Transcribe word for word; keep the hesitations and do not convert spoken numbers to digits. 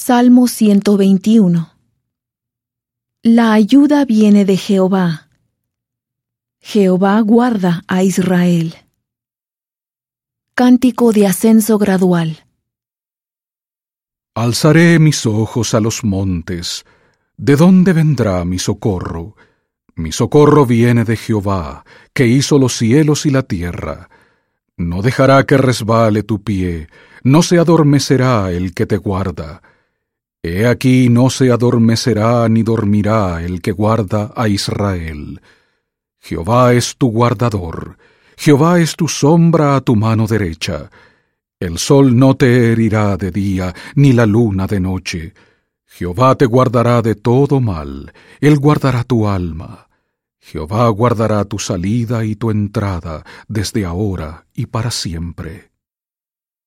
Salmo ciento veintiuno. La ayuda viene de Jehová. Jehová guarda a Israel. Cántico de ascenso gradual. Alzaré mis ojos a los montes. ¿De dónde vendrá mi socorro? Mi socorro viene de Jehová, que hizo los cielos y la tierra. No dejará que resbale tu pie, no se adormecerá el que te guarda. He aquí no se adormecerá ni dormirá el que guarda a Israel. Jehová es tu guardador, Jehová es tu sombra a tu mano derecha. El sol no te herirá de día, ni la luna de noche. Jehová te guardará de todo mal, él guardará tu alma. Jehová guardará tu salida y tu entrada desde ahora y para siempre.